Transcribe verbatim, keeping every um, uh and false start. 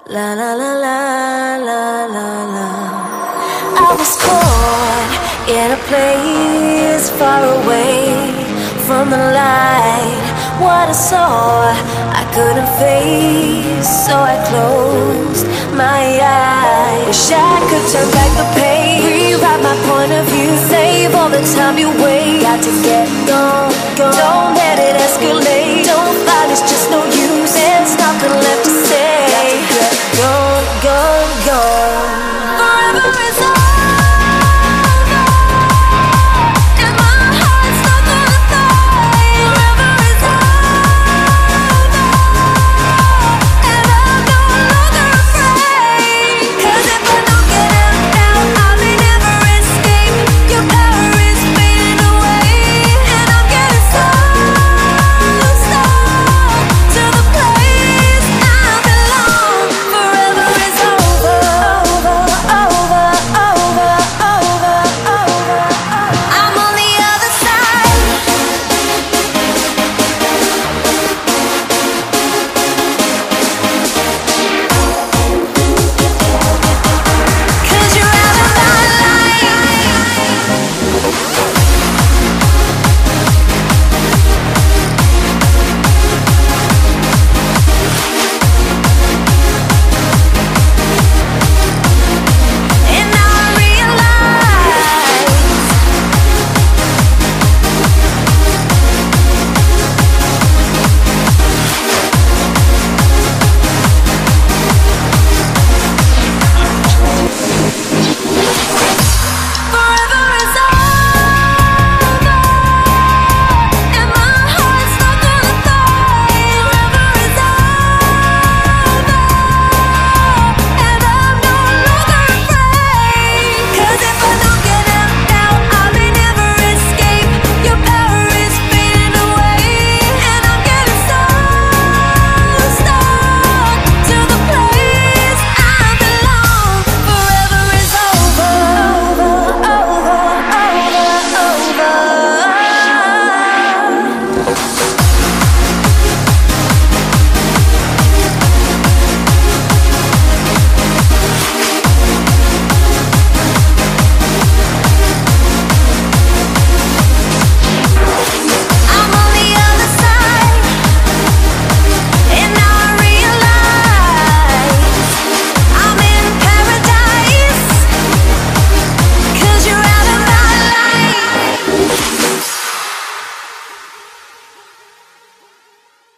La la la la la la la. I was born in a place far away from the light. What I saw I couldn't face, so I closed my eyes. Wish I could turn back the pain, rewrite my point of view, save all the time you wait. Got to get gone, gone. Don't let it escalate. Don't fight, it's just no use. There's nothing left